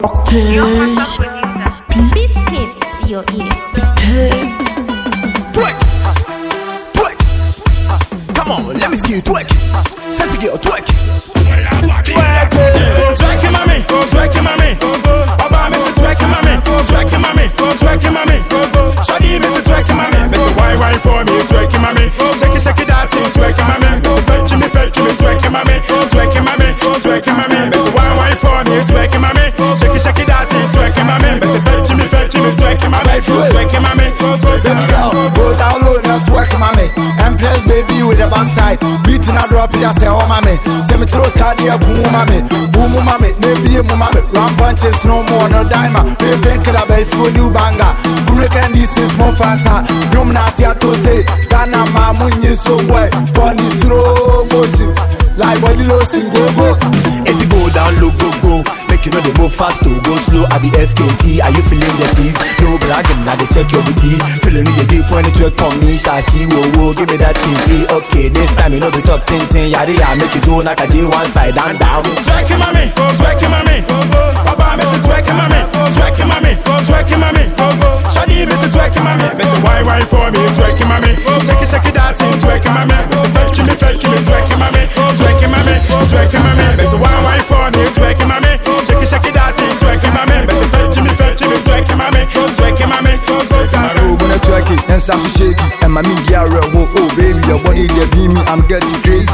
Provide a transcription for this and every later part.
Okay. Beat skin to your ear. Twerk. Twerk. Come on, let me see you twerk. Sexy girl, twerk. Twerk, twerk, mommy. Twerk, mommy. Oba, Mr. Twerk, mommy. Twerk, mommy. Twerk, mommy. Shawty, Mr. Twerk, mommy. Mr. Why for me? Twerk, mommy. Shake it, that thing. Twerk, mommy. Mr. Fetch me, twerk, mommy. Twerk, mommy. Twerk, mommy. Mr. Why for me? Twerk, mommy. Shake it, that thing. Twerk, mommy. Mr. Fetch me, twerk, mommy. Twerk, mommy. Baby girl, go down low now, twerk, mommy. Empress baby with the backside. Beating a drop it, I say, oh, mommy. Send me through cardia, boom, mommy. Boom, mommy. Maybe a mommy. Ram punches, no more, no diamond. Baby, can I bet for new banger? Gurek and this is more faster. Room not here to say, Dana, mamu, you so boy. Bunny slow motion. Like body lotion, go. If you go down low, go. Make you know they move fast to go slow. I be FKT, are you feeling the tease? No bragging, now they check your booty. Feeling you deep when it work on me. Shashi, whoa, give me that thing free. Okay, this time you know we talk 10. Yari, I make it zone like a J one side and down. Twerk, mommy. Twerk, mommy. Oba, Mr. Twerk, mommy. Twerk, mommy. Twerk, mommy. Shawty, Mr. Twerk, mommy. Mr. Why for me? Twerk, mommy. Shake it, that thing. Twerk, mommy. Mr. Fetch me, twerk, mommy. Twerk, mommy. Twerk, mommy. Mr. Why for me? Twerk, mommy. Shake it, that thing. Twerk, mommy. Mr. Fetch me, twerk, mommy. Twerk, mommy. Oh, when I twerk it, and start to shake it. And my media real, oh baby, your body they beat me, I'm getting crazy.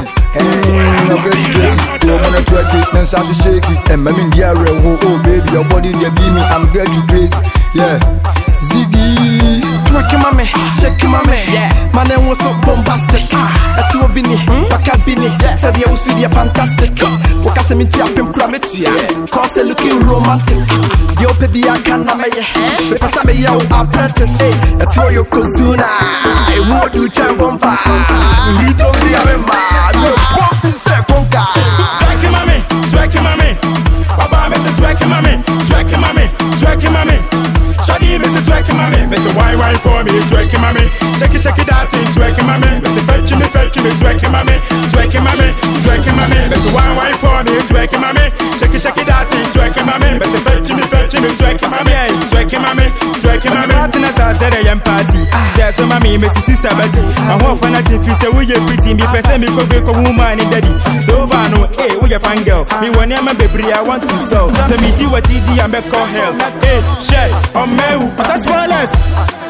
I'm getting crazy. Oh, when I twerk it, and start to shake it. And my media real, oh baby, your body they beat me, I'm getting crazy. Yeah, Ziggy. Twerk mommy, shake mommy. Yeah, my name was so bombastic. A two bini, bakabini. Said you see the fantastic. Focus me to up in Cramity. Cause a looking romantic. Yo, baby, I can't make it. Because I'm a young apprentice. A two yo Kozuna. I would do Chambomba. You don't be a member. No pump to say Conga. Twerk mommy, twerk mommy. Baba, Mr. Twerk mommy. Twerk mommy, twerk mommy. Shawty, Mr. Twerk mommy. Mr. Why for me? Twerk mommy. Shake it, that thing. Twerk mommy. Mr. Fetch me, twerk mommy. Twerk mommy, twerk mommy. Mr. Why for me? Twerk mommy. Shake it, that thing. Twerk mommy. Mr. Fetch me, twerk mommy. Twerk mommy, twerk mommy. Martinez I said I am party. Say so mommy, Mr. Sister Betty. My whole fanatic fi say we you pretty. Me person me go fake woman in daddy. So far no, hey, we a fan girl. Me one my baby I want to sell. So me do what you do and make call hell. Hey, shit, on me, that's wireless.